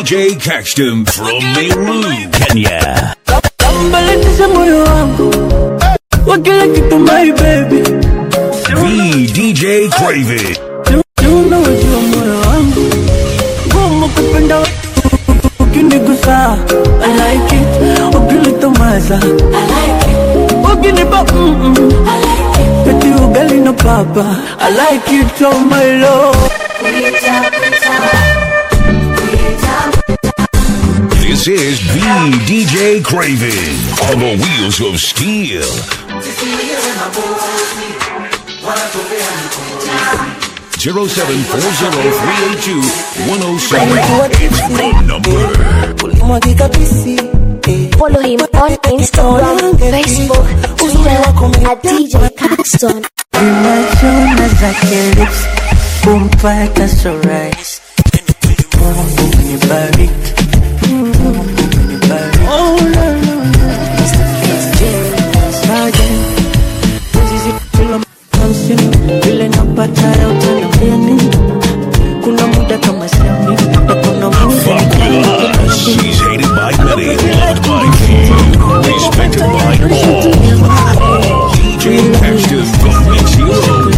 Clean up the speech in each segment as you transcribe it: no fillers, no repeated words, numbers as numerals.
DJ Caxton from Meru, Kenya. Mbeletisha moyo wangu wakila kitu my baby. The DJ Craven. Unawajua moyo wangu ngumu kupenda ukinigusa. I like it ukilitomaza. I like it ukinipa I like it peti ugali na papa. I like it oh my love. This is the DJ Craven on the wheels of steel. 0740-382-107. It's the number. Follow him on Instagram, Facebook, Twitter at DJ Caxton. Imagine zake lips kumpata sunrise. Umenibariki. Oh no no no. Sergeant, this is it till I'm dancing. Vile napata ya utaniambia nini? Kuna muda kama semi, kuna muda. Fuck with us. She's hated by many, loved by few, respected by all. DJ Caxton from Mexico.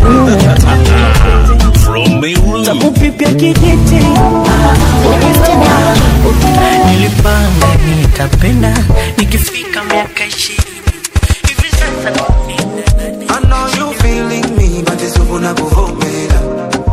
From Meru. Takupipia kijiti. Nilipanga nitapenda nikifika miaka 20. Hivi sasa I know you feeling me, but it's over na kuvumela.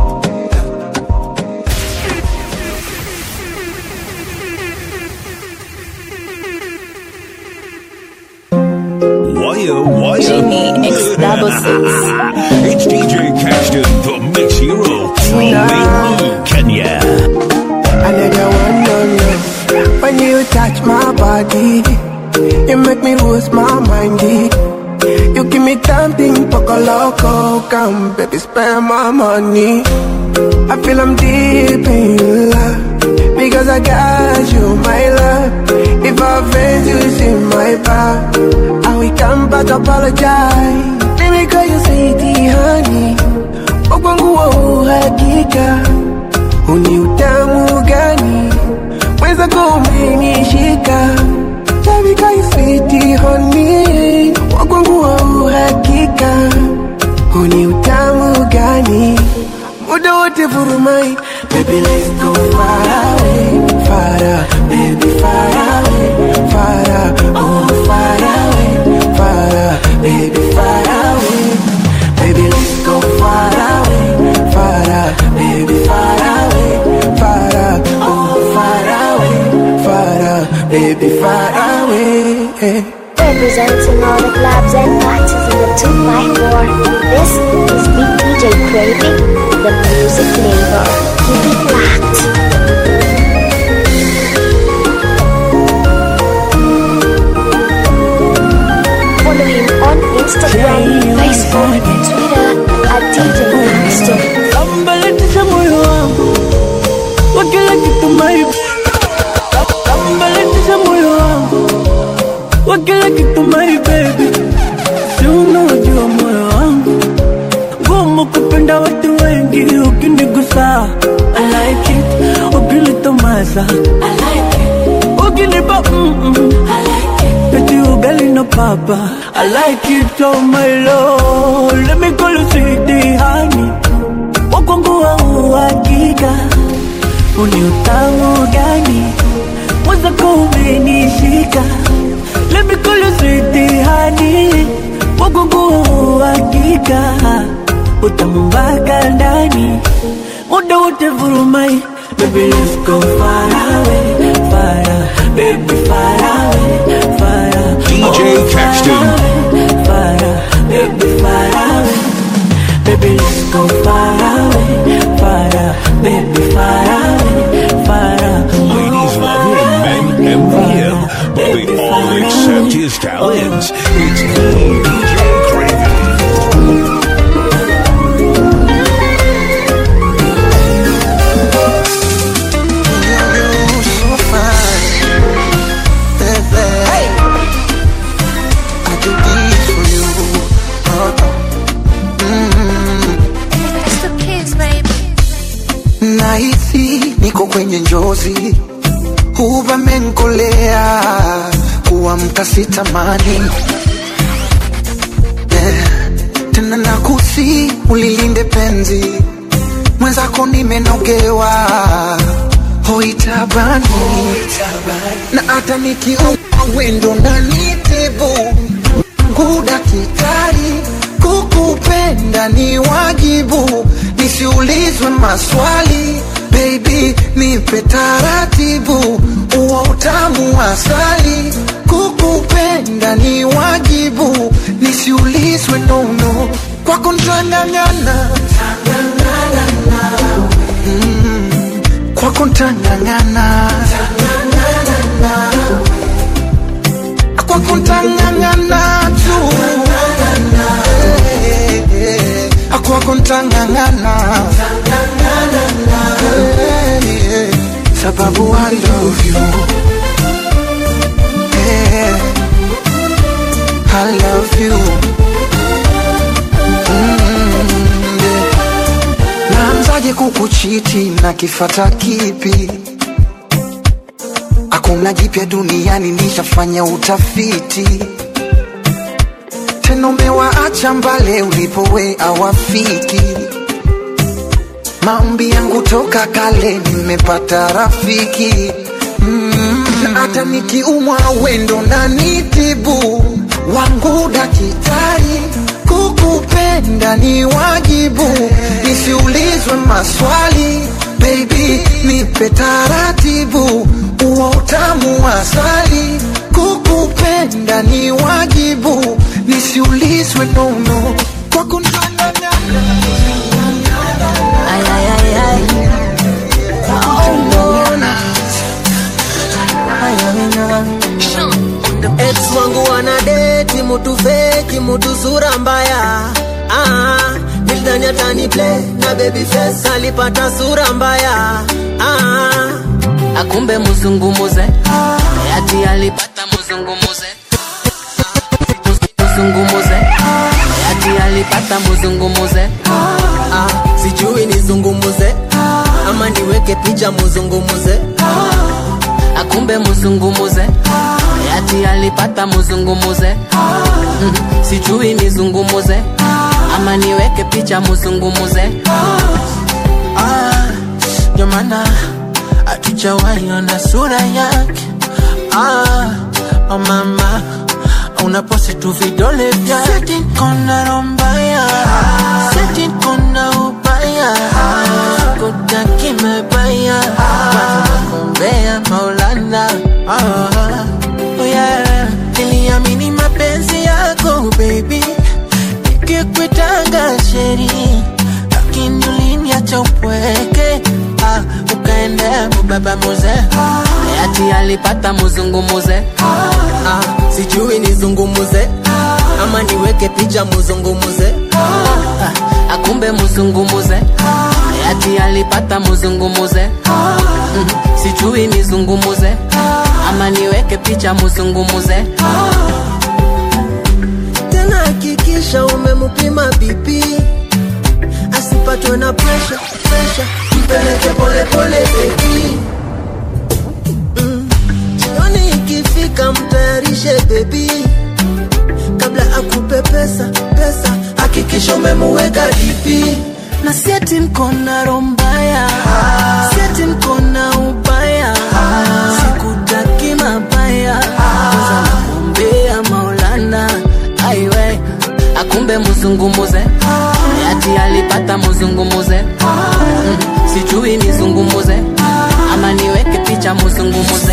Why Jimmy X66. It's DJ Caxton, the Mix Hero from Meru, Kenya. Another one, no. When you touch my body, you make me lose my mind. You give me something, poco loco. Come, baby, spend my money. I feel I'm deep in love, because I got you, my love. If I offend you, it's in my back. I will come back, apologize. Let me call you sweetie, honey. Okwangu wa uhakika, uni utamu gani? Weza kumenishika. Let me call you sweetie, honey. Okwangu wa uhakika, uni utamu gani? Muda wote vurumai. Baby, let's go far away, baby, far away, oh, far away, baby, far away. Baby, let's go far away, baby, far away, oh, far away, baby, far away. Representing all the clubs and parties in the 2x4. This is Big DJ Craving, the music flavor. Keep it locked. Follow him on Instagram, Facebook, Twitter at DJ Caxton. Mbeletisha moyo wangu wakila kitu my. Mbeletisha moyo wangu wakila kitu my baby. Si unajua moyo wangu ngumu kupenda watu wengi. Ukinigusa I like it ukilitomaza. I like it ukinipa I like it peti ugali na papa. I like it oh my lord. Let me call you sweetie honey. Wakwangu wa uhakika, uni utamu gani? Weza kumenishika. Let me call you sweetie honey. Wakwangu wa uhakika, utamu mpaka ndani. Muda wote vurumai. Baby, let's go far away, baby, far away, DJ Caxton. Baby, far away. Baby, let's go far away, baby, far away, Ladies love him, men envy him, but they all accept his talents. It's the DJ Craven. Nahisi niko kwenye njozi, huba menkolea kuamka sitamani. Tena nakusi ulilinde penzi mwenzako nimenogewa hoitabani. Na hata nikiuma wendo na nitibu nguda kitari kukupenda ni wajibu nisiulizwe maswali. Baby nipe taratibu uwa utamu wa asali. Kukupenda ni wajibu nisiulizwe nono. Kwako ntangangana kwako ntangangana kwako ntangangana tu kwako ntangangana sababu I love you. I love you. Naanzaje kukuchiti na kifata kipi? Hakuna jipya duniani nishafanya utafiti. Tena umewaacha mbale ulipowe awafiki. Maombi yangu toka kale nimepata rafiki. Na hata nikiumwa wendo na nitibu wangu dakitari. Kukupenda ni wajibu nisiulizwe maswali. Baby nipe taratibu uwa utamu wa asali. Kukupenda ni wajibu nisiulizwe nono. Kwako ntangangana. Ay, ay, ay, ay. Oh, no. Ay, ay, ay. Ex wangu wanadeti mutu feki mutu sura mbaya. Nilidhani atani play na baby face alipata sura mbaya. Akumbe muzungumuze ati alipata muzungumuze. Muzungumuze ati alipata muzungumuze. Sijui nizungumuze ama niweke picha muzungumuze. Akumbe muzungumuze ati alipata muzungumuze. Sijui nizungumuze ama niweke picha muzungumuze. Jamana atujawahi na sura yake. Oh mama unaposti tu vidole vya Seti kona rombaya Seti kona ubaya Kutaki mebaya Kumbea maulana. Oh yeah. Niliamini mapenzi yako baby nikikuitanga sheri. Lakini uliniacha upweke. Ukaendea mbaba muze ati alipata muzungumuze. Sijui nizungumuze ama niweke picha muzungumuze. Akumbe muzungumuze ati alipata muzungumuze. Sijui nizungumuze ama niweke picha muzungumuze. Tena hakikisha umemupima BP asipatwe na pressure. Mpeleke pole pole baby. Jioni ikifika mtayarishe baby. Kabla akupe pesa hakikisha umemuweka DP. Na sieti mkona rombaya sieti mkona ubaya. Sikutaki mabaya kwanza nakumbea maulana. Aiwe akumbe muzungumuze ati alipata muzungumuze. Sijui nizungumuze ama niweke picha muzungumuze.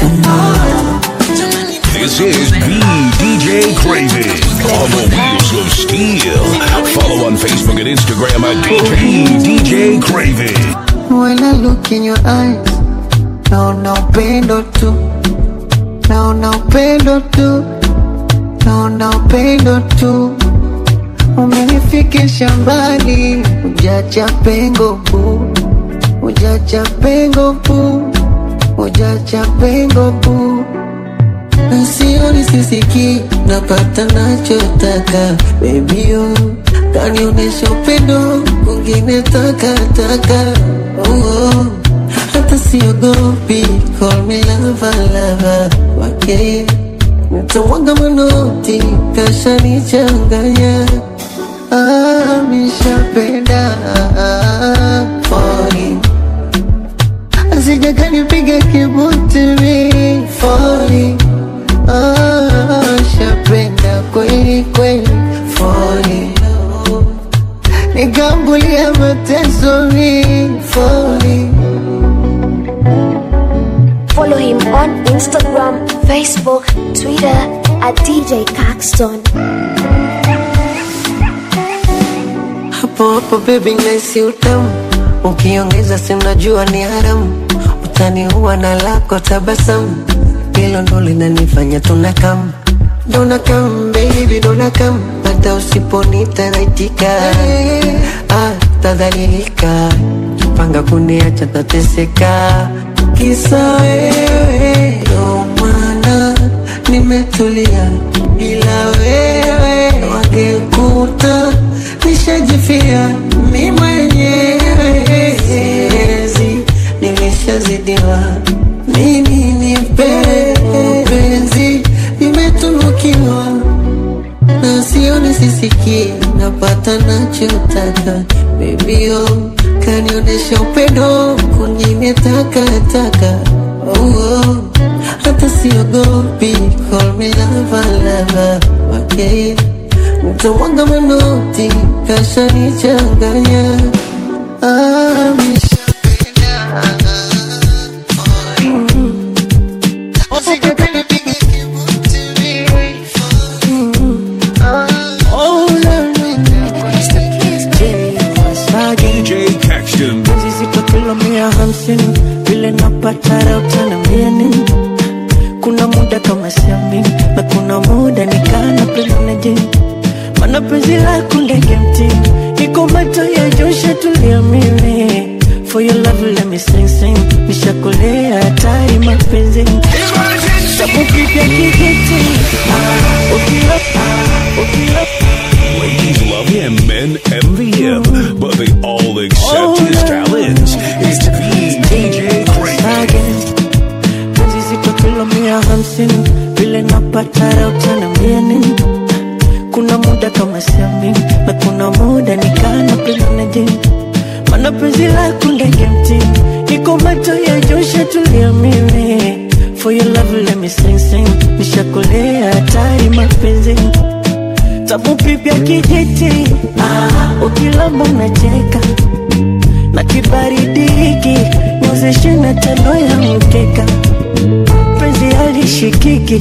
This is DJ Craving on the wheels of steel. Follow on Facebook and Instagram at DJ Craving. When I look in your eyes, naona upendo tu, naona upendo tu, naona upendo tu. Umenifikisha mbali, ujacha pengo bu, ujacha pengo bu, ujacha pengo bu. Sioni sisiki, napata nachotaka, baby yo. Kanionesha upendo, kungine taka. Oh, hata hata siogopi, call me lover, lover wake. Nitamwaga manoti, kasha nichanganya. Mishapenda falling. Asijaka nipiga kibuti mi falling. Shapenda kweli kweli falling. Nikambulia mateso mi falling. Follow him on Instagram, Facebook, Twitter at DJ Caxton. Hapo hapo baby naisi utamu, ukiongeza si unajua ni haramu. Utaniua na lako tabasamu, hilo ndo linanifanya tunakam. Donakam baby donakam, hata usiponita naitika. Tadhalilika, panga kuniacha tateseka. Kisa wewe, ndo maana nimetulia. Bila wewe wangekuta nishajifia mimi mwenyewe. Siwezi, nimeshazidiwa. Nini nipe penzi, nimetunukiwa. Na sioni sisiki, napata nachotaka. Baby oh, kanionesha upendo, kunyime taka. Oh, hata siogopi, call me lover, lover okay. Nitamwaga manoti, kasha nichanganya. Mishapenda usikapende piga kibuti mi DJ Caxton. Zizi tokilo 150, vile napata utana mieni. Kuna muda kama siamini, na kuna muda nikana penda na jini. Mana penzi lako ndege mtini, niko mato ya Josha tulia mimi. For your love let me sing sing, nishakolea hatari mapenzi. Sabu pipi ya kijiti, Ladies love him, men envy him, but they all accept his talents. It's DJ Craving. Zizi tokilo 150, vile napata utana mieni. Kuna muda kama siamini, na kuna muda nikana penda na jini. Mana penzi lako ndege mtini, niko mato ya Josha tulia mimi. For your love let me sing sing, nishakolea hatari mapenzi. Tabu pipi ya kijiti, ukilamba unacheka. Na kibaridi hiki, niozeshe na tano ya mkeka. Penzi halishikiki,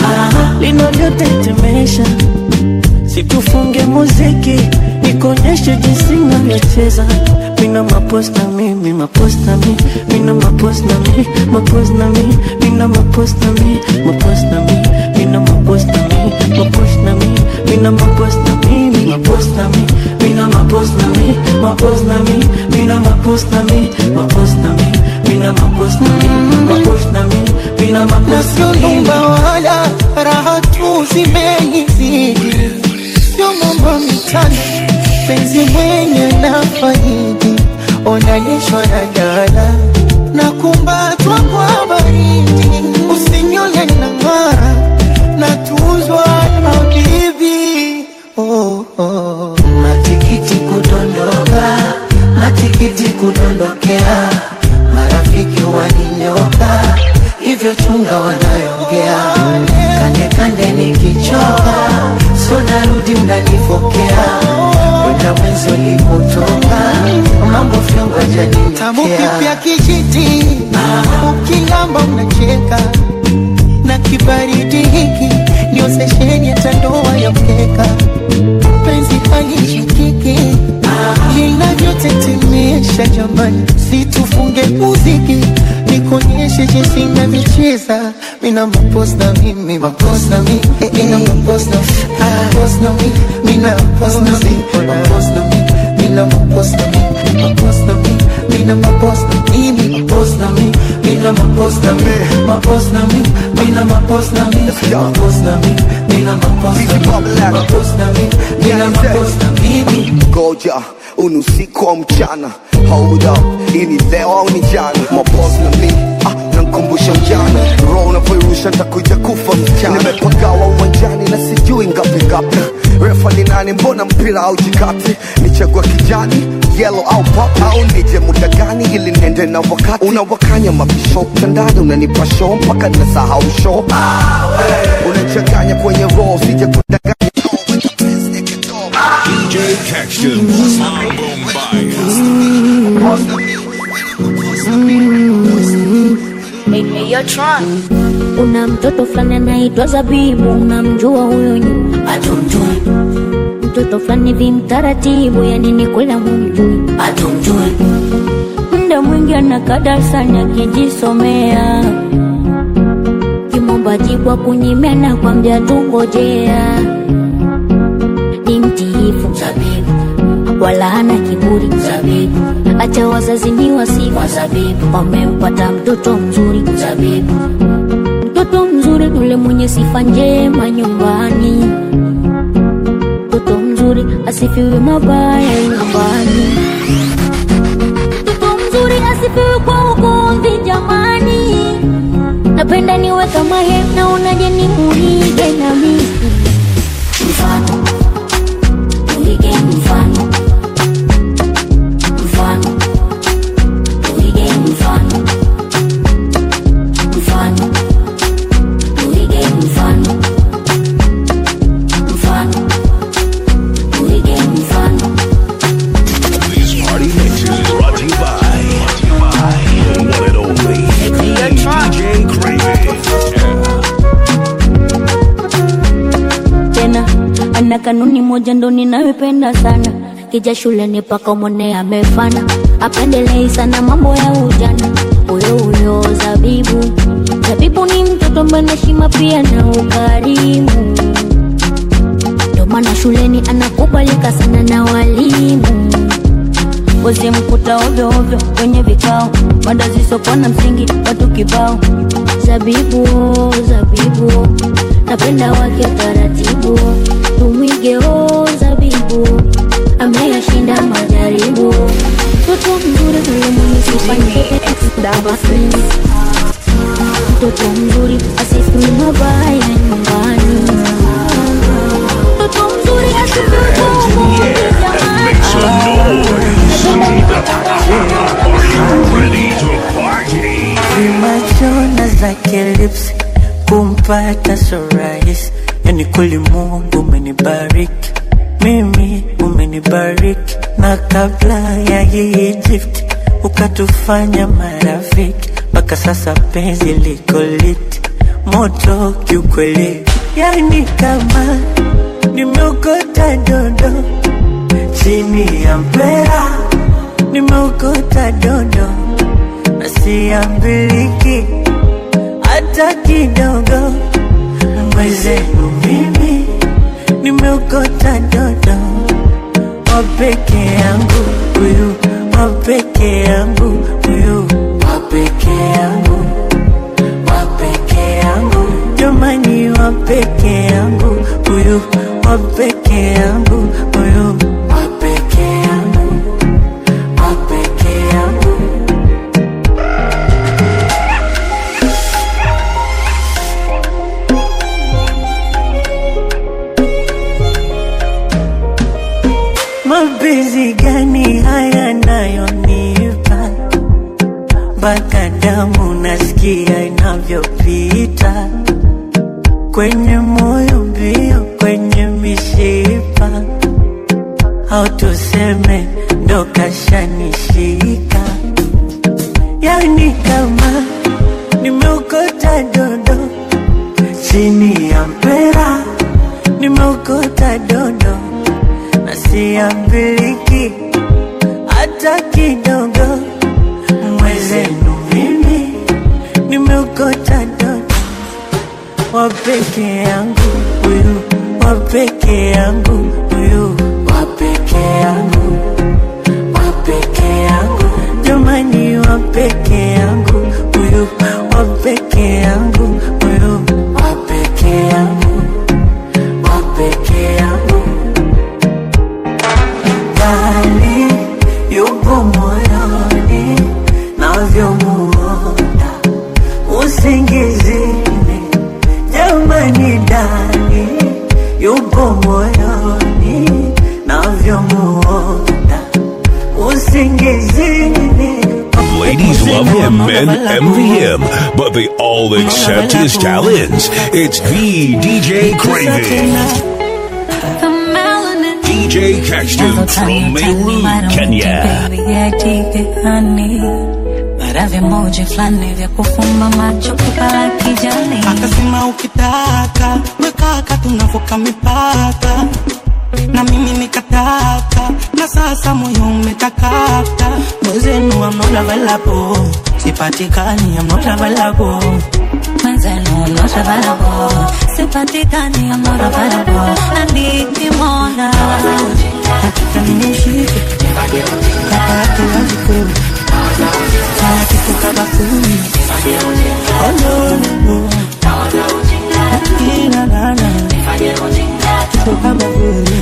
linavyotetemesha. Situfunge muziki, nikonyeshe jinsi navyocheza. Mina mapost na mi, mina mapost na mi, mina mapost na mi, mapost na mi, mina mapost na mi, mapost na mi, mina mapost na mi, mapost na mi, mina mapost na mi, mina mapost na mi, mina mapost na mi, mapost na mi, mina mapost na mi, mapost na mi, mina mapost na mi, mapost na mi, mina mapost na mi. Nasionumba wala raha tu zimenizidi, sio mambo mitani, penzi mwenye na faidi. Onanishwa na dala, na kumbatwa kwa baridi. Usinyole na mara, na tuzwa na bibi. Oh, oh. Matikiti kudondoka, matikiti kudondokea. Marafiki waninyoka, hivyo chunga wanayongea. Kande kande nikichoka, so narudi mnanifokea. Wenda mwenzo lipotoka, mambo fyongo janinyokia. Tamu pipi ya kijiti, ukilamba unacheka. Na kibaridi hiki, niozesheni hata ndoa ya mkeka. Penzi halishikiki, linavyotetemesha jamani. Situfunge muziki, nikonyeshe jinsi navyocheza. Mina mapost na mi, mina mapost na mi, mina mapost na mi, mapost na mi, mina mapost na mi, mapost na mi, mina mapost na mi, mapost na mi, mina mapost na mi, mapost na mi, mina mapost na mi, mapost na mi, mina mapost mapost na mi, mapost na mi, nina mapost na mi, nina mapost na mimi. Goja, unusiku wa mchana, hold up, ini leo au ni jana. Mapost na mi, nankumbusha mjana, roho unapoirusha nitakuja kufa mchana. Nimepagawa uwanjani na sijui ngapi ngapi, refa ni nani, mbona mpira haujikati? Nichagua kijani, yellow au pop, au nije muda gani ili nende na wakati? Unawakanya mabisho mtandani, unanipa show mpaka nasahau show. Unachanganya kwenye roll, sije kudanganya. DJ Caxton, Mambo Mbaya. Hey, yo Tron. Una mtoto fulani anaitwa Zabibu, unamjua huyo nyu? Hatumjui. Mtoto fulani vimtaratibu, yani ni kula mumjui? Hatumjui. Muda mwingi anakaa darasani akijisomea, kimomba jibwa kunyimena kwa mja tungojea. Ni mtiifu Zabibu, wala hana kiburi Zabibu, acha wazazi ni wasifu Zabibu, wamempata mtoto mzuri Zabibu. Mtoto mzuri yule mwenye sifa njema nyumbani, mtoto mzuri asifiwe mabaya nyumbani, mtoto mzuri asifiwe kwa ugomvi jamani. Napenda niwe kama yeye, naonaje ni muige na mimi Mfano, tuige mfano, mfano, tuige mfano, mfano, tuige mfano, mfano, tuige mfano. This party mix is brought to you by the one and only DJ Craving. tena. Ana kanuni moja ndo ninayopenda sana, kija shuleni paka mwone amefana, apendelei sana mambo ya ujana. Huyo Zabibu, Zabibu ni mtoto mwenye heshima pia na ukarimu, ndo maana shuleni anakubalika sana na walimu. Wazee mkuta ovyo ovyo kwenye vikao, mada zisizokuwa na msingi watu kibao. Zabibu, Zabibu, napenda wake taratibu, tumwige Zabibu, ameyashinda majaribu. Mtoto mzuri yule mwenye sifa njema, mtoto mzuri asifiwe mabaya nyumbani, mtoto mzuri asifiwe Make some noise. Are you ready to party? Vimachona zake lips kumpata so rahisi, yani kweli Mungu umenibariki mimi, umenibariki. Na kabla ya hii gift ukatufanya marafiki, mpaka sasa penzi liko lit moto kiukweli, yani kama nimeokota dondo chini ya mpera, nimeokota dondo na siambiliki hata kidogo. Mwezenu mimi nimeokota dodo, wapeke yangu huyu, wapeke yangu huyu, wapeke yangu, wapeke yangu jamani, wapeke yangu huyu, wapeke yangu huyu, wapeke yangu, wapeke yangu. Mapenzi gani haya nayonipa, mpaka damu nasikia inavyopita kwenye moyo mbio, kwenye mishipa, au tuseme ndo kashanishika, yani kama nimeokota dodo chini ya mpera, nimeokota dodo na siambiliki hata kidogo. Mwezenu mimi nimeokota dodo, wapeke yangu huyu, wapeke yangu huyu, wapeke yangu, wapeke yangu jamani, wapeke yangu huyu, wapeke yangu huyu, ndani, yupo moyoni, navyomuona usingizini. Jamani ndani, yupo moyoni, navyomuona usingizini. Ladies love him, men envy him, but they all accept his talents. It's the DJ Craving. DJ Caxton from Meru, Kenya. Maravya moja flani vya kufumba macho kupala kijani. Akasema ukitaka wekaka tunavuka mipaka, na mimi nikataka, na sasa moyo umetakata. Mwenzenu I'm not available, sipatikani I'm not available. Mwenzenu I'm not available, sipatikani I'm not available. Andikimona nataka nimeshike kaka yake wajikwe kaya kituka bafuni. Oh no no no, nakina nana kituka bafuni.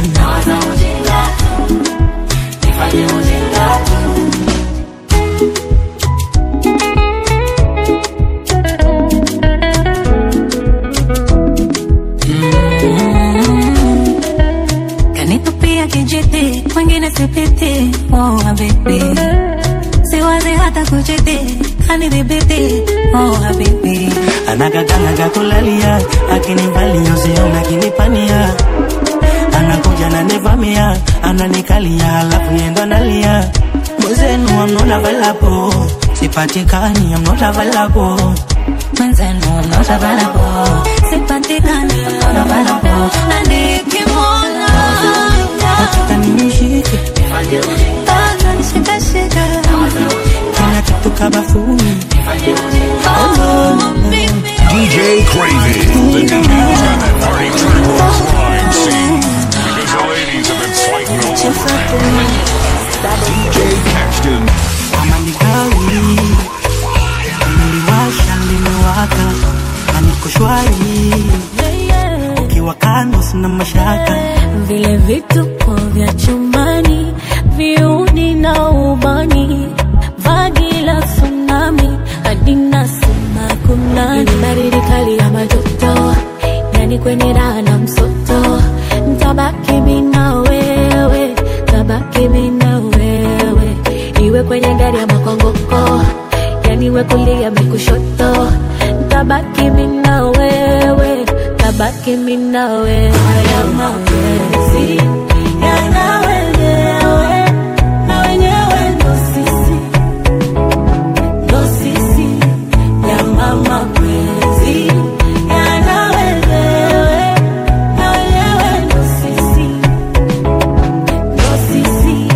Kanitupia kijiti, mwingine sipiti. Oh habibi, siwazi hata kuchiti, kanidhibiti. Oh habibi, anagaganaga kulalia, akinivalia usiona akinipania. Anakuja na nevamia, ananikalia alafu niendo nalia. Mwenzenu I'm not available, sipatikani I'm not available. Mwenzenu I'm not available, sipatikani I'm not available. Andikimona nataka nimeshike shika kila kitu kabafuni. DJ Craving, the DJ's got that party track on the crime scene. Because the ladies have been fighting over it. DJ Caxton. Amanikawi niliwasha limewaka, aniko shwari ukiwa kando sina mashaka. Vile vituko vya chumbani, viuni na ubani, vagi la tsunami, adina sima kunani. Baridi kali ya majoto, yani kwenye raha na msoto. Ntabaki mina wewe, tabaki mina wewe. Iwe kwenye gari ya makongoko, yani we kulia mikushoto. Ntabaki mina wewe, tabaki mina wewe. Haya mapenzi yana wenyewe, na wenyewe ndo sisi, ndo sisi. Ya mapenzi yana wenyewe, na wenyewe ndo sisi, ndo sisi.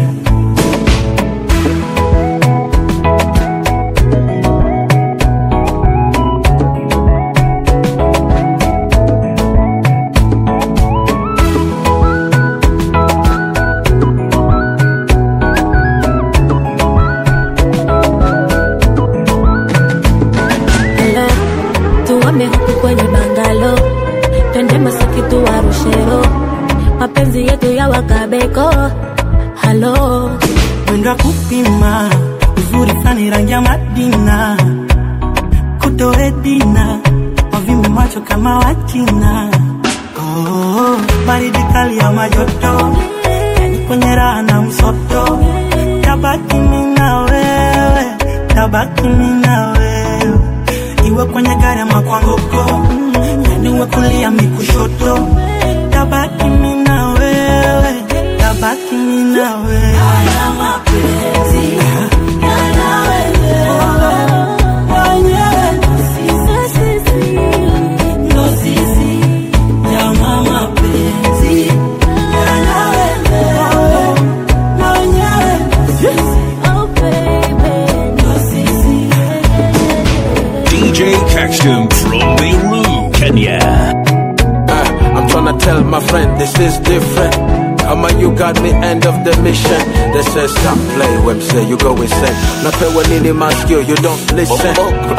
Kwenye bangalo twende Masaki tuwarushero, mapenzi yetu ya wakabeko. Halo mwenda kupima uzuri flani rangi ya Madina, kutoe dina wavimbe macho kama wachina. Oh, baridi kali ya majoto, yani kwenye raha na msoto. Tabaki mina wewe, tabaki mina wewe. Iwe kwenye gari ama kwa ngoko, yani uwe kulia mikushoto. Tabaki mina wewe, tabaki mina wewe. Haya mapenzi yana wenyewe, wenyewe ndo sisi, ndo sisi. Jama mapenzi yana wenyewe, wenyewe ndo sisi. oh baby, Ndo sisi. DJ Caxton from Meru, Kenya. I'm tryna tell my friend this is different. Ama you got me end of the mission. They say stop play when say you go insane. Napewa nini mask you don't listen.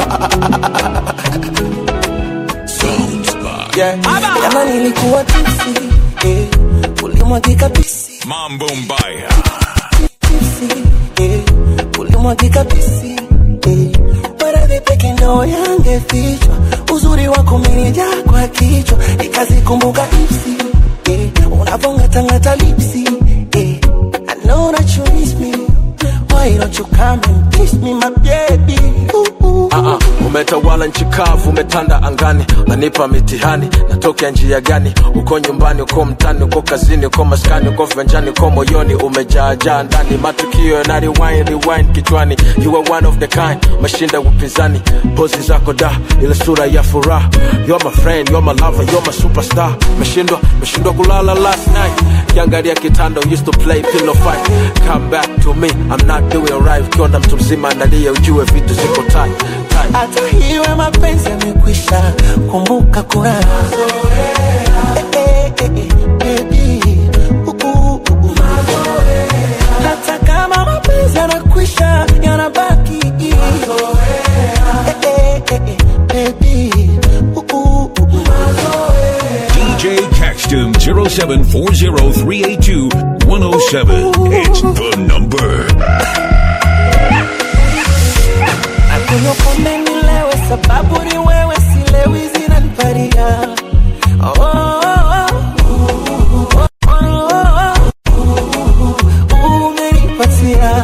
Yeah. Jana nilikuwa tipsy, ulimwagika pisi. Mambo Mbaya. mapisi, ulimwagika pisi, maradhi peke ndo yangefichwa, uzuri wako umenijaa kwa kichwa, nikazikumbuka ipsi, unavongatangata lipsi, I know that you miss me, why don't you come and kiss me my baby? Umetawala nchi kavu, umetanda angani, unanipa mitihani, natokea njia gani? Uko nyumbani, uko mtani, uko kazini, uko maskani, uko viwanjani, uko moyoni, umejaa ndani, matukio na rewind kichwani. You are one of the kind, mashinda upinzani, pozi zako da, ile sura ya furaha. You're my friend, you're my lover, you're my superstar. Meshindwa kulala last night, kiangalia kitanda, used to play pillow fight. Come back to me, I'm not doing right. Ukiona mtu mzima analia, ujue vitu ziko tight. Hata hiwe mapenzi yamekwisha, kumbuka kuna mazoea, baby, hata kama mapenzi yanakwisha, yanabaki mazoea, baby, DJ Caxton 0740-382-107. It's the number. Kunywa pombe nilewe, sababu ni wewe, silewi zinaniparia. Umenipatia,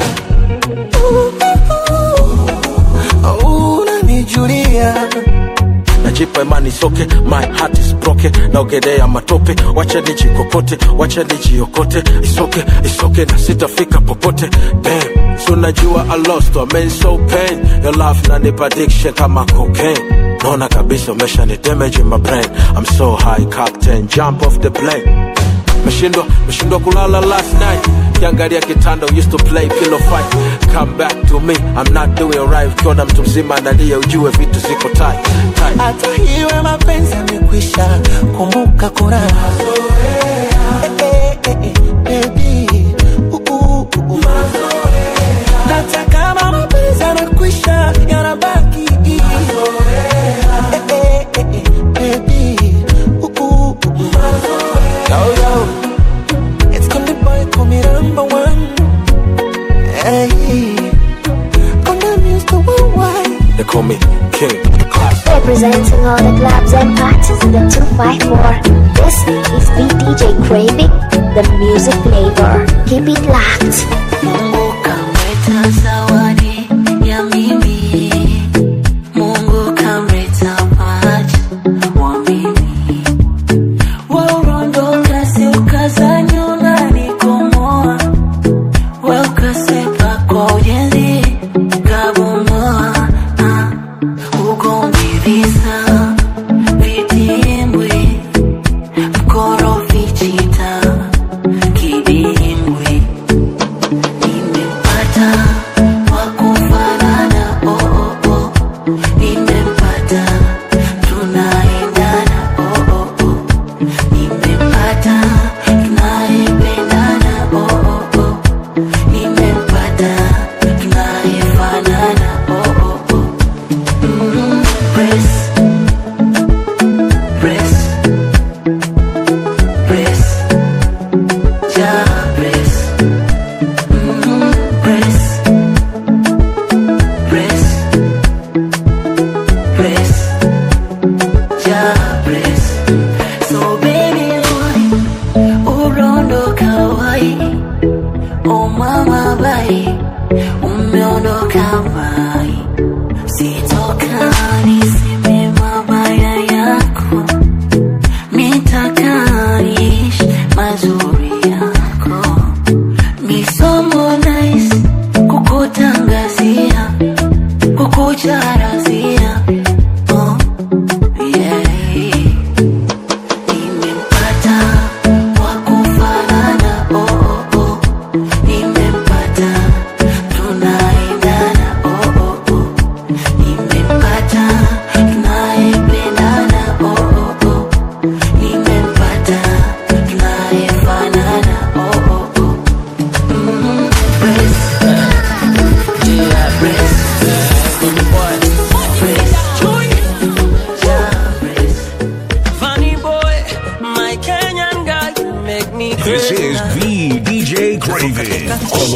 unanijulia. Najipa imani soke, my heart is broken. Naogedea matope, wacha nijikokote, wacha nijiokote. It's okay, na sitafika popote. Damn, so najua I lost, I mean so pain. Your love inanipa addiction kama cocaine. Naona kabisa umesha ni damage in my brain. I'm so high, captain, jump off the plane. Meshindwa kulala last night, kiangalia kitanda, used to play pillow fight. Come back to me, I'm not doing right. Ukiona mtu mzima analia, ujue vitu ziko tight. Hata hiwe mapenzi yamekwisha, kumbuka kuna mazoea, baby, hata kama mapenzi yanakwisha, yanabaki mazoea, baby, yo, it's Konde Boy, call me number one. Hey, Konde Mr. Worldwide. They call me King. Representing all the clubs and parties in the 254. This is DJ Craving, the music flavor. Keep it locked. Mungu kamleta zawadi ya mimi, Mungu kamleta pacha wa mimi. Waondoka si ukazani unanikomoa, wakasepa kwa ujenzi kabomoa. Ugomvi visa vitimbwi, mkoro vichita kidimbwi. Nimempata wakufanana, nimempata tunaendana, nimempata tunayependana, nimempata tunayefanana. Press, press, press, ja press, press, press, press, ja press. So baby boy, urondoka wai, oh mama bai, umeondoka wai. Sitoka niseme mabaya yako, nitakaish mazuri yako. Misomo nice kukutangazia, kukucharazia. Oh, yeah. Nimempata wakufanana, nimempata tunaendana, nimempata tunayependana, nimempata tunayefanana. Press, yeah, press, good boy, press, yeah, press. Funny boy, my Kenyan guy, you make me This is the DJ Craving. All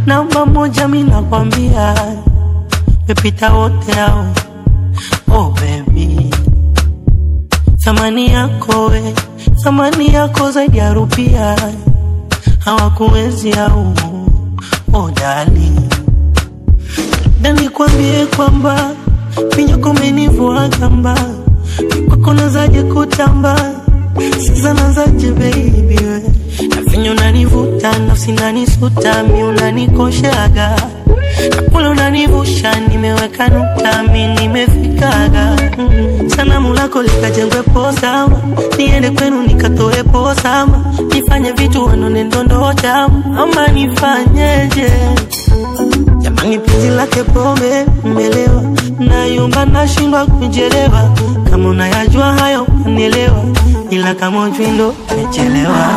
namba moja mimi nakwambia, mepita wote hao. Oh baby, thamani yako we, thamani yako zaidi ya rupia, hawakuwezi au. Oh darling, na nikwambie kwamba minyoko menivua gamba, kwako nazaje kutamba, sasa nazaje baby we. Nafinyo unanivuta, nafsi nanisuta, mi unanikoshaga, nakula unanivusha, nimeweka nukta, mi nimefikaga. Sanamu lako likajengwe posawa, niende kwenu nikatoe posawa, nifanye vitu wanone ndondo chama, ama nifanyeje? Jamani penzi lake pombe, mmelewa, nayumba nashindwa kujelewa, kama unayajua hayo unielewa, ila kama ujui ndo umechelewa.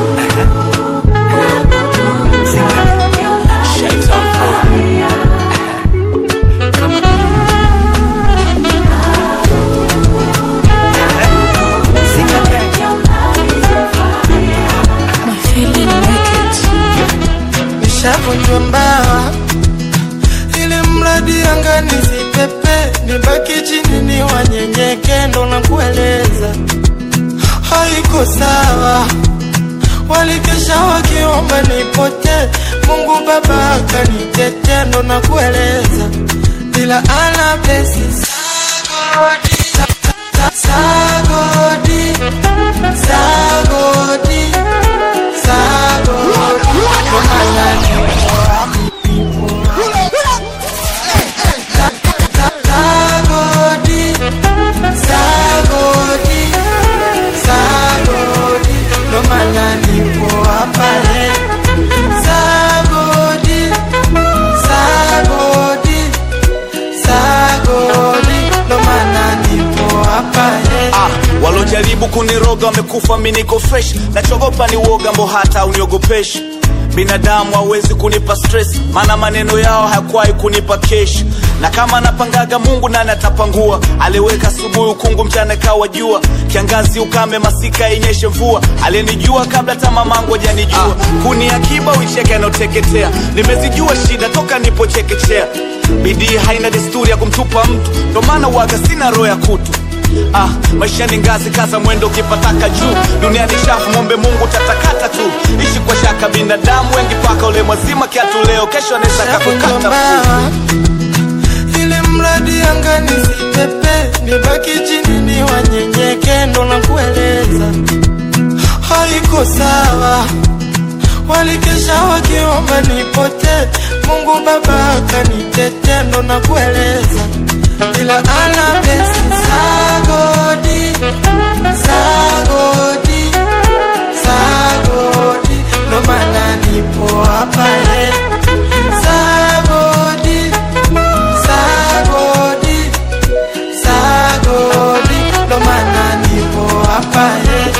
Nishavunjwa mbawa ili mradi anga nisipepe, nibaki chini ni wanyenyeke, ndo nakueleza haiko sawa. Walikesha wakiomba nipote, Mungu Baba akanitete, ndo nakueleza bila ana blesi. Sagodi, sagodi, sagodi, sagodi, walojaribu kuniroga wamekufa, mimi niko fresh, nachogopa ni uoga mbo hata uniogopeshi. Binadamu hawezi kunipa stress, maana maneno yao hayakuwahi kunipa kesh. Na kama napangaga Mungu nani atapangua? Aliweka asubuhi ukungu, mchana kawa jua, kiangazi ukame, masika inyeshe mvua. Alinijua kabla hata mamangu hajanijua, kuni akiba uicheke anoteketea. Nimezijua shida toka nipo chekechea, bidii haina desturi ya kumtupa mtu, ndo maana waga sina roho ya kutu. Maisha ni ngazi, kaza mwendo ukipataka juu. Dunia ni chafu, muombe Mungu tatakata tu. Ishi kwa shaka, binadamu wengi paka ule mwazima kiatu leo, kesho anaweza kakukata ili mradi anga nisipepe, nibaki chini ni wanyenyeke, ndo nakueleza haiko sawa. Walikesha wakiomba nipote, Mungu Baba akanitete, ndo nakueleza bila ana blesi. Sagodi, sagodi, sagodi, ndo maana nipo hapa he. Sagodi, sagodi, sagodi, ndo maana nipo hapa he.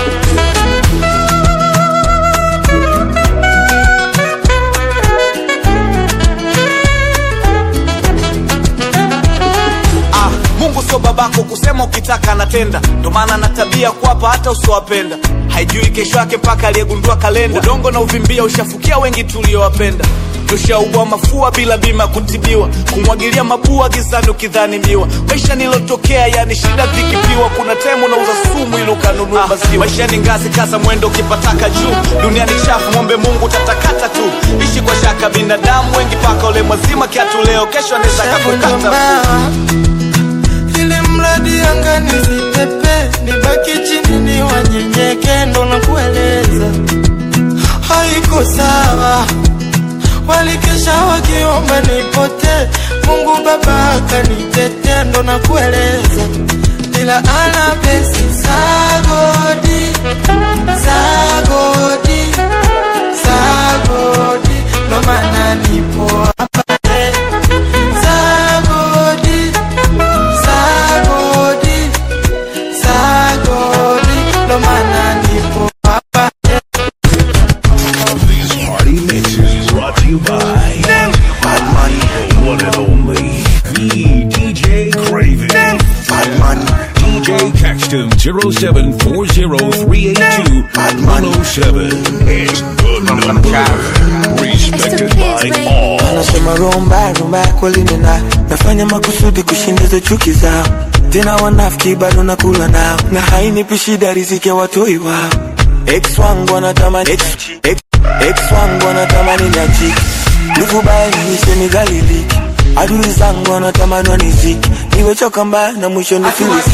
Mungu sio babako kusema ukitaka anatenda, ndo maana na tabia kuapa hata usiowapenda. Haijui kesho yake mpaka aliyegundua kalenda. Udongo na uvimbia ushafukia wengi tuliowapenda, tushaubwa mafua bila bima kutibiwa, kumwagilia mabua gizani ukidhani miwa. Maisha nilotokea yani shida vikipiwa, kuna temu na uza sumu ili ukanunua maziwa. Maisha ni ngazi, kaza mwendo ukipataka juu. Dunia ni chafu, muombe Mungu tatakata tu. Ishi kwa shaka, binadamu wengi paka ule mwazima kiatu leo, kesho anaweza kakukata. Ili mradi anga nisipepe, nibaki chini ni wanyenyeke, ndo nakueleza haiko sawa. Walikesha wakiomba nipote, Mungu Baba akanitete, ndo nakueleza bila ana blesi. Sagodi, sagodi, sagodi, ndo maana nipo hapa he. Sagodi, sagodi, sagodi, ndo maana nipo hapa he. These party mixes is brought to you by Bad Money, the one and only, the DJ Craven. Bad Money, DJ Text him 0740-382-107. It's good number. Respected by all. Anasema rumba kweli nafanya makusudi kushindiza chuki zao. Tena wanafiki bado nakula nao, na hainipi shida riziki ya watoi wao. Ex wangu anatamani niachike, ndugu baya niseme galiliki. Adui zangu wanatamani waniziki, niwechoka mbaya na mwisho nifilisi.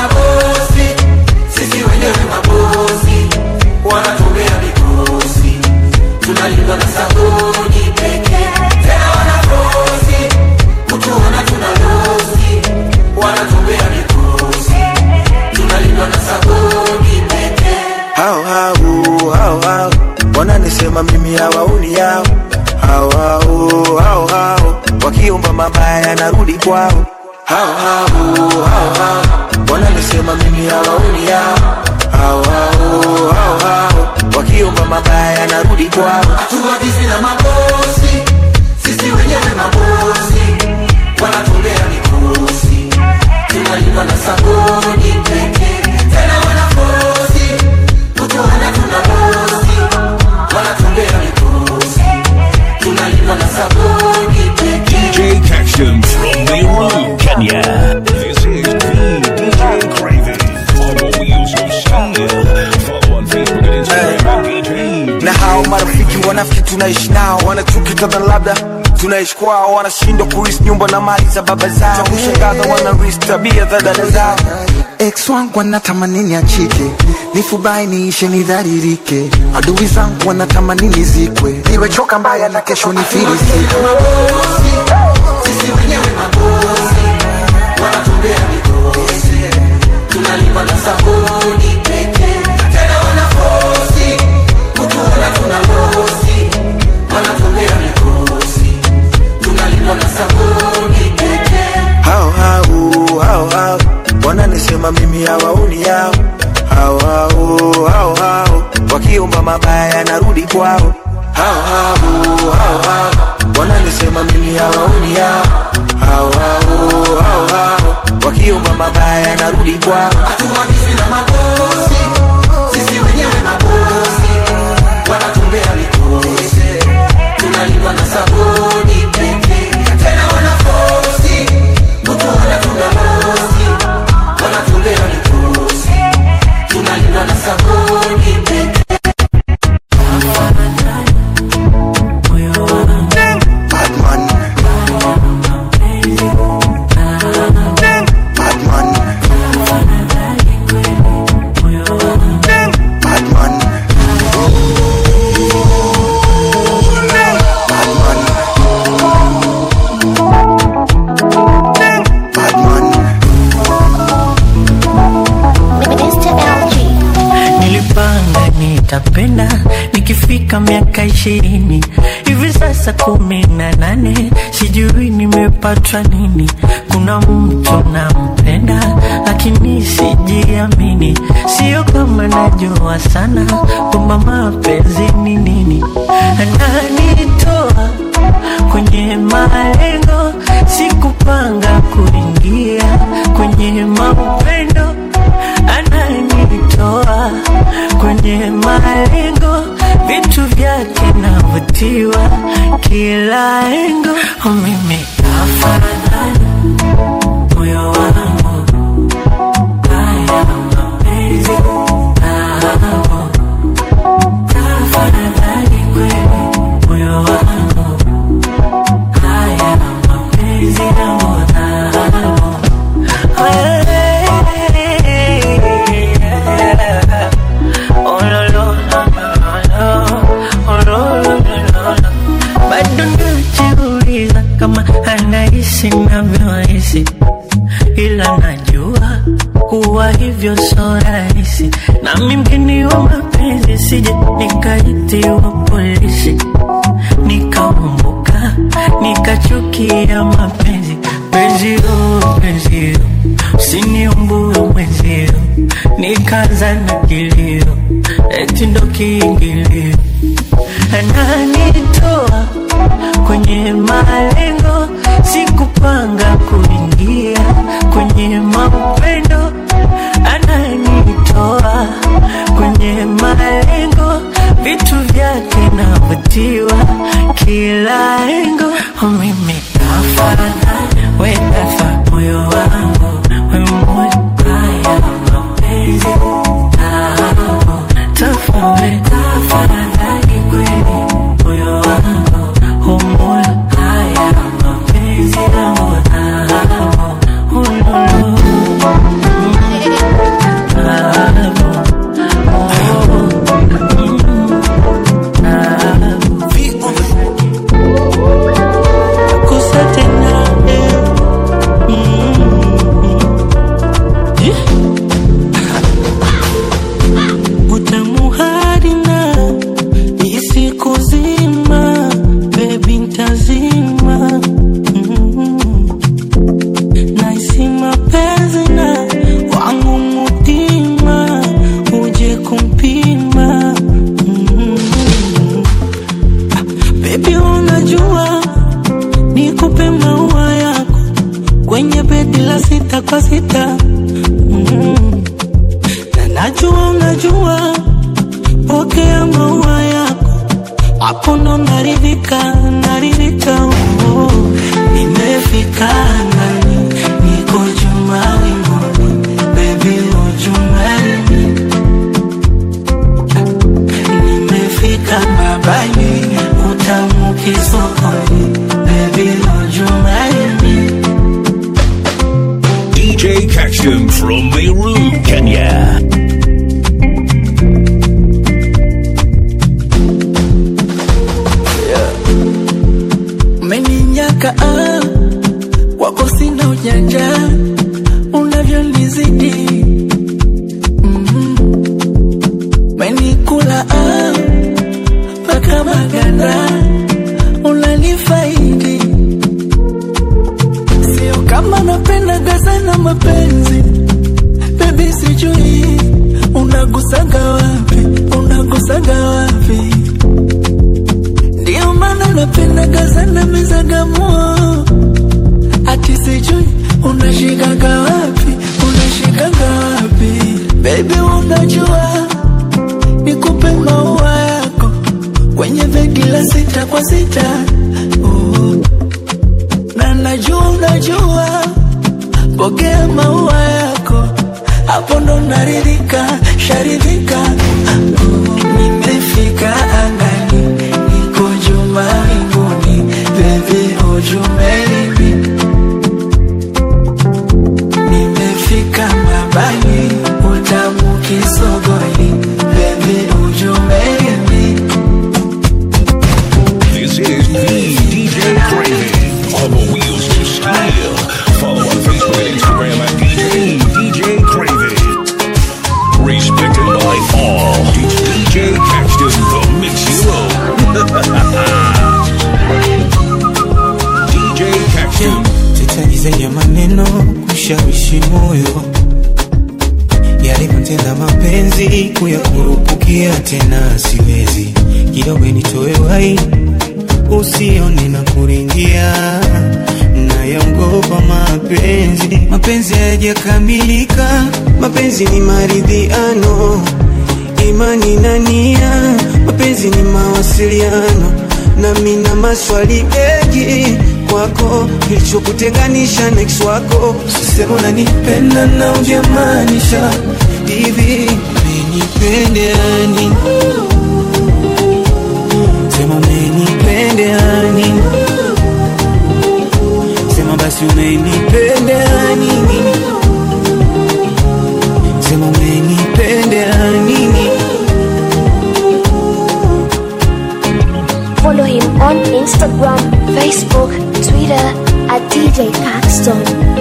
Sisi wenyewe mabosi, wanatumbea mikosi, tunalindwa na sabuni pekee. Tena wanabosi, kutuona tunalosi, wanatumbea mikosi, tunalindwa na sabuni pekee. Hao wananisema mimi hawaoni yao. Hao wakiomba mabaya narudi kwao. Hao wananisema mimi hawaoni yao. Hao wakiomba mabaya narudi kwao. Hatuagizi na mabosi, sisi wenyewe mabosi, wanatumbea mikosi, tunalindwa na sabuni pekee. Tena wanabosi, kutuona tunalosi, wanatumbea mikosi, tunalindwa na sabuni pekee. DJ Caxton from Meru, Kenya. This is DJ Craven on the wheels of steel. Follow on Facebook and Instagram at DJ. Na hao marafiki wanafiki tunaishi nao, wanachuki kadha labda tunaishi kwao, wanashindwa kuishi nyumba na mali za baba zao. Cha kushangaza wanarithi tabia za dada zao. Ex wangu wanatamani niachike, nifubai niishe nidharirike. Adui zangu wanatamani nizikwe, niwechoka mbaya na kesho nifilisi. Sisi wenyewe mabosi, wanatumbea mikosi, tunalindwa na sabuni pekee. Tena wanabosi, kutuona tunalosi, wanatumbea mikosi, tunalindwa na sabuni pekee. Hao wananisema mimi hawaoni yao. Hao wakiomba mabaya narudi kwao. Hao wananisema mimi hawaoni yao. Hao wakiomba mabaya narudi kwao. Hatuagizi na mabosi, sisi wenyewe mabosi, wanatumbea mikosi, tunalindwa na sabuni pekee. Tena wanabosi, kutuona tunalosi, wanatumbea mikosi, tunalindwa na sabuni pekee. Nitapenda nikifika miaka 20, hivi sasa 18, sijui nimepatwa nini. Kuna mtu nampenda lakini sijiamini, sio kama najua sana kwamba mapenzi ni nini. Ananitoa kwenye malengo, sikupanga kuingia kwenye maupendo. Ananitoa kwenye malengo, vitu vyake navutiwa kila engo. Mimi afadhali moyo wangu haya mapenzi nao. Afadhali kweli moyo wangu haya mapenzi nao. Bado najiuliza kama anahisi navyohisi, ila najua kuwa hivyo so rahisi. Na mgeni wa mapenzi sije nikaitiwa polisi, nikaumbuka nikachukia mapenzi. Penzio usiniumbue mwenzio, nikaanza na kilio eti ndo kiingilio. Ananitoa kwenye malengo, sikupanga kuingia kwenye maupendo. ananitoa kwenye malengo, vitu vyake navutiwa kila engo. Mimi nafanana, we nafa moyo wangu, we moyo haya mapenzi nao tofauti, tafanana kikweli moyo wangu, we moyo haya mapenzi nao DJ Caxton from Meru, Kenya. Umeninyaka wako sina ujanja, unavyonizidi umenikula paka maganda, unanifaidi. Sio kama napenda sana mapenzi, baby sijui unagusaga wapi, ndio maana napenda sana mizagamuo, ati sijui unashikaga wapi, baby unajua nikupe maua yako kwenye begi la 6x6, na najua unajua pokea maua yako, hapo ndo naridhika, sharidhika. Nimefika angani, niko juu mbinguni, baby ujumelini. Nimefika mabani, utamu kisogoni, baby ujumelini. This is the DJ Craving, on the wheels to style. Follow on Facebook and Instagram at DJ Craving. Respected by all, it's DJ Caxton, the Mix Hero. DJ Caxton. Sitaji zenye maneno kushawishi moyo, yalivyotenda mapenzi kuyakurupukia tena siwezi. Kidogo nitoe wai, usione na kuringia, nayaogopa mapenzi hayajakamilika. Mapenzi ni maridhiano, imani na nia. Mapenzi ni mawasiliano, na mina maswali mengi kwako, kilichokutenganisha na ex wako. Sema unanipenda na hujamaanisha hivi, umenipenda nini? Sema umenipenda nini? Sema basi umenipenda nini? Sema umenipenda nini? Follow him on Instagram, Facebook, Twitter at DJ Caxton.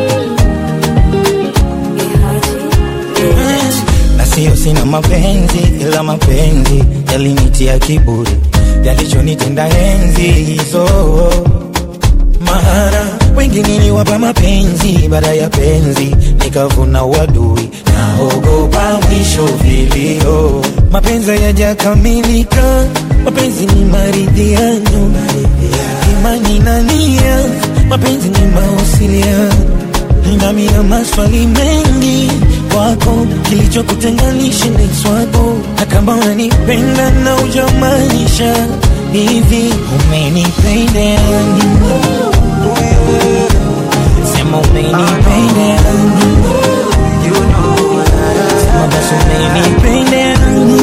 Na sio sina mapenzi, ila mapenzi yalinitia kiburi, yalichonitenda enzi hizo. Mara wengi niliwapa mapenzi, baada ya penzi nikavuna uadui, naogopa mwisho vilio. Mapenzi hayajakamilika, mapenzi ni maridhiano, imani na nia. Mapenzi ni mawasiliano, nina maswali mengi wako, kilichokutenganisha ni swako. Na kama unanipenda na hujamaanisha hivi, umenipenda sema umenipenda, sema basi umenipenda.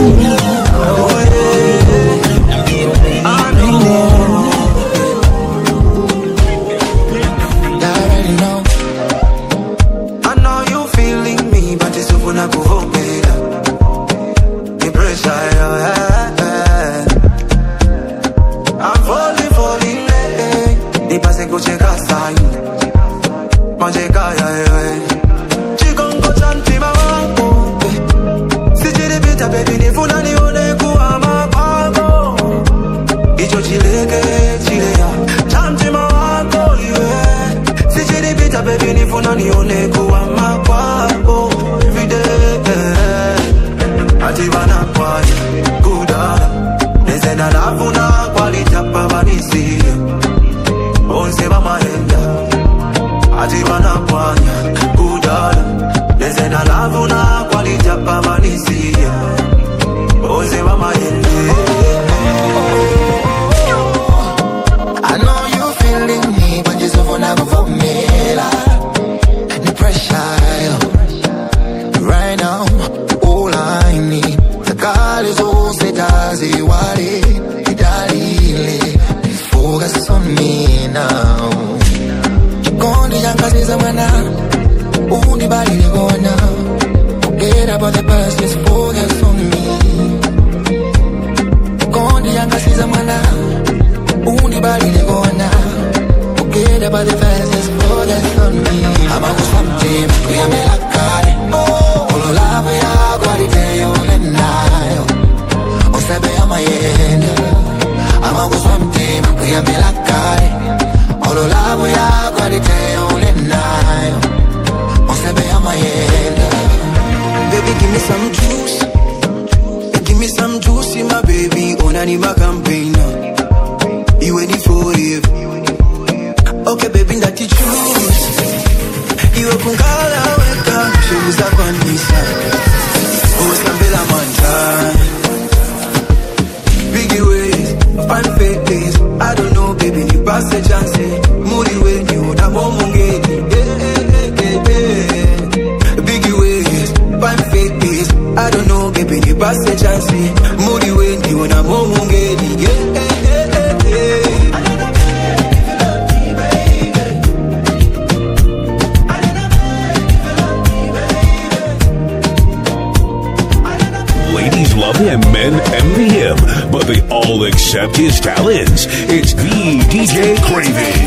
Accept his talents. It's the DJ Craving.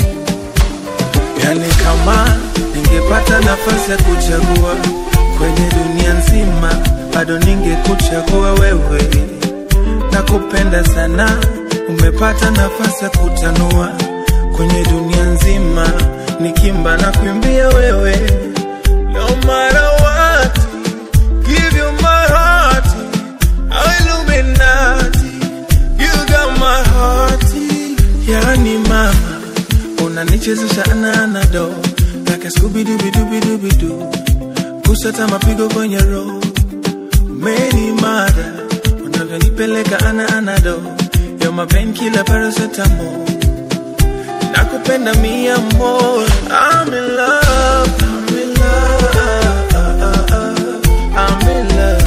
Yani kama ningepata nafasi ya kuchagua kwenye dunia nzima, bado ningekuchagua wewe. Nakupenda sana, umepata nafasi ya kutanua kwenye dunia nzima, nikimba na kuimbia wewe. No matter what, give you my heart, Illuminati. My heart, yani mama, unanichezesha ananado like a Scooby-Dooby-Dooby-Dooby-Doo, kusata mapigo kwenye roho, many mada, unavyonipeleka ananado, you're my painkiller paracetamol, nakupenda mi amor, I'm in love, I'm in love, I'm in love.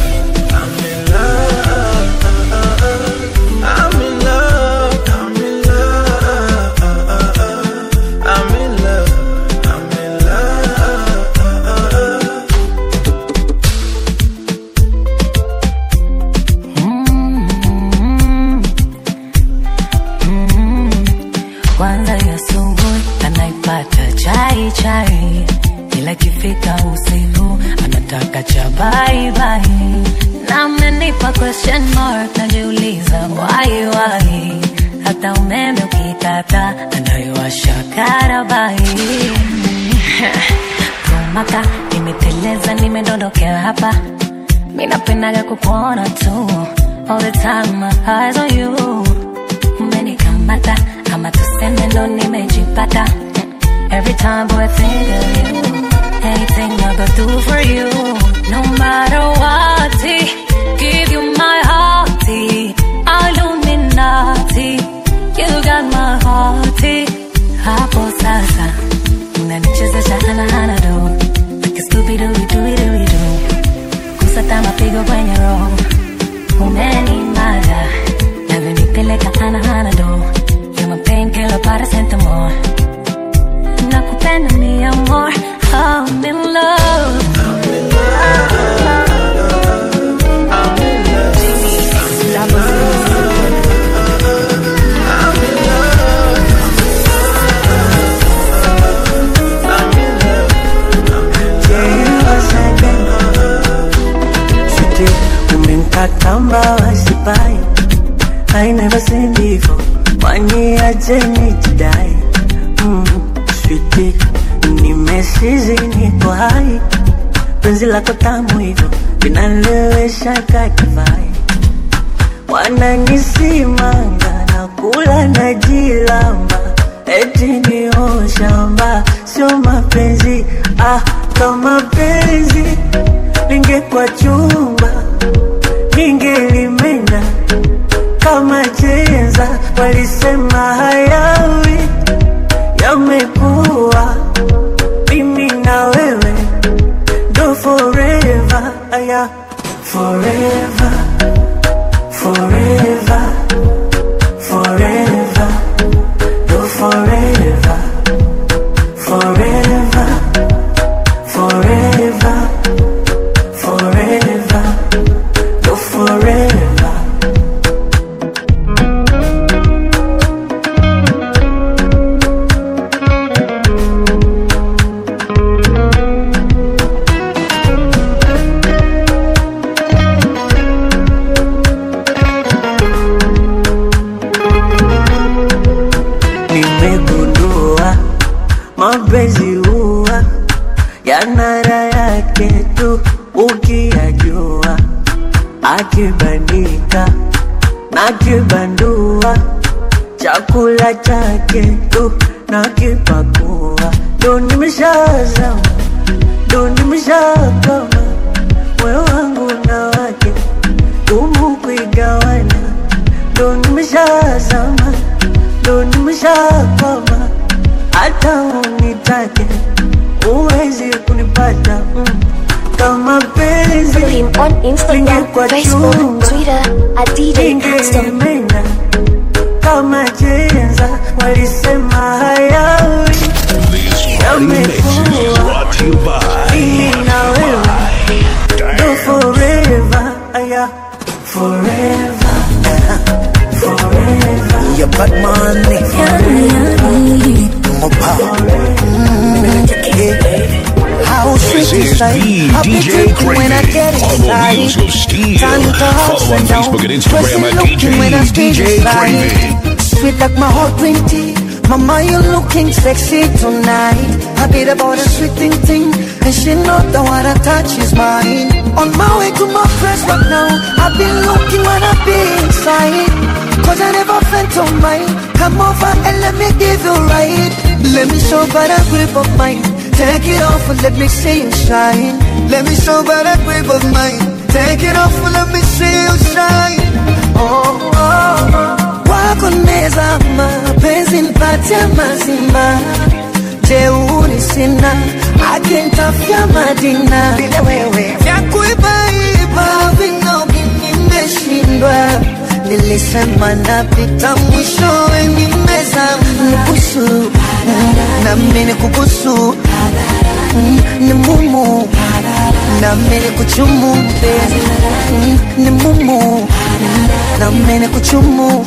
Chai, ila kifika usiku anataka cha bye bye, na amenipa question mark, najiuliza why, hata umeme ukikata anaiwasha karabai. Kumaka nimeteleza, nimedondokea hapa, mimi napendaga kukuona tu all the time, my eyes on you, umenikamata ama tuseme ndo nimejipata. Every time boy I think of you, anything about go through for you. No matter what, give you my hearty, Illuminati. You got my hearty. Hapo sasa, unanichezesha hana do, like a Scooby-Doo. Kusata mapigo kwenye roho, umenimada, navyonipeleka hana do. You're my painkiller, paracetamol. Nakupenda mi amor, I'm in love. Umenkatamba wasipai, I never seen before. Wani aje nijidai, sweetie, nimesizi niko hai. Penzi lako tamu hivyo, linalewesha kakivai. Wananisimanga na kula na jilamba, eti ni shamba, sio mapenzi. Kama penzi lingekuwa chumba, ningelimenya kama chenza. Walisema hayawi yamekuwa, mimi na wewe do forever. Aya, forever, forever, forever, do forever, forever, forever, forever, do forever. Mapenzi huwa yana raha yake tu ukiyajua, akibandika na kibandua, chakula chake tu na kipakua. Ndo nimeshazama, ndo nimeshakama, moyo wangu na wake gumu kuigawana. Ndo nimeshazama, ndo nimeshakama, hata unitake uwezi kunipata. Kama penzi Follow him on Instagram, Facebook, Twitter at DJ Paxton. Kama chenza walisema hayawi yamekuwa, mimi na wewe do forever. Aya, forever, forever. Your bad money, more power. How This is DJ Craving on the wheels of steel. Follow on Facebook and Instagram at DJ Craving. Sweet like my heart green tea. Mama, you looking sexy tonight. I beat about a sweet thing, and she know that what I touch is mine. On my way to my press right now, I've been looking when I be inside, cause I never felt on mine. Come over and let me give you right. Let me show by the grip of mine. Take it off and let me see you shine. Let me show by the grip of mine. Take it off and let me see you shine. Oh, oh, oh. Wako nezama, penzi nipatia mazima. Jeuri sina, akintafia madina. Bila wewe vya kuibaiba, vinogi nimeshindwa. Nilisema napita mwishowe nimezama. Nibusu, na mimi kubusu, ni mumu, na mimi kuchumu. Ni mumu, na mimi kuchumu.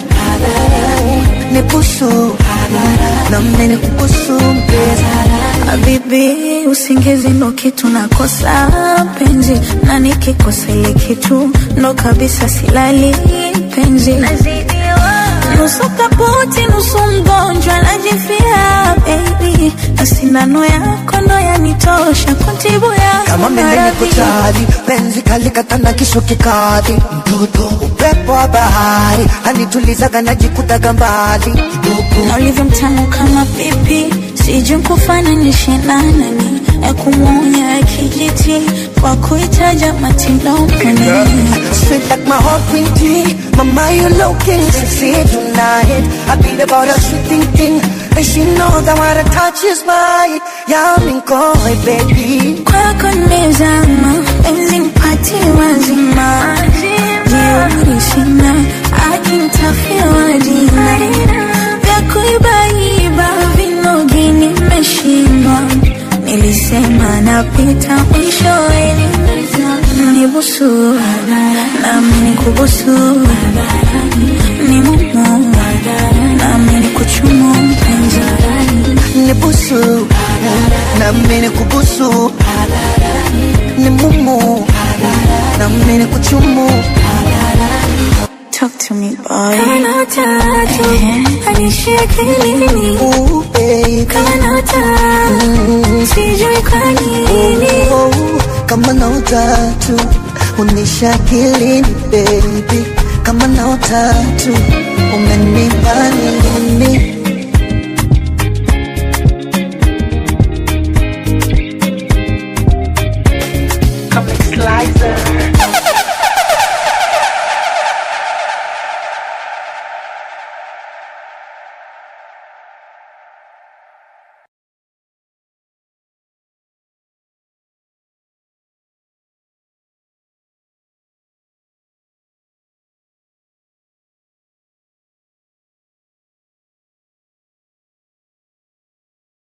Nibusu, na mimi kubusu. Habibi, usingizi ndo kitu nakosa penzi, na nikikosa ile kitu ndo kabisa silali penzi. Nusu kaputi, nusu mgonjwa najifia baby, na sindano yako ndo yanitosha kutibu yako. Kama mimi nikutali, penzi kalikata na kisho kikadi. Mtoto upepo wa bahari, anitulizaga najikutaga mbali. Na ulivyo mtamu kama pipi, sijui kufananishe na nani. ya kumwonya kijiti kwa kuitaja matilomani. Sweet like my heart green tea. Mama, you looking sexy tonight. I beat about a sweet thing. And she knows that what I touch is mine. Yeah, I'm in koi, baby. Kwako nimezama, penzi mpati wazima. Jeuri sina, akinitafia jina. Vya kuibaiba vinogi nimeshindwa. Nilisema napita mwishowe. Nibusu, nami nikubusu. Nimumu, nami nikuchumu mpenzi. Nibusu, nami nikubusu. Nimumu, nami nikuchumu. Talk to me, boy. Kana utatu, anishia kilini. Ooh, baby. Kana utatu, sijui kwa nini. Kama na utatu, unisha kilini, baby. Kama na utatu, umenipa nini.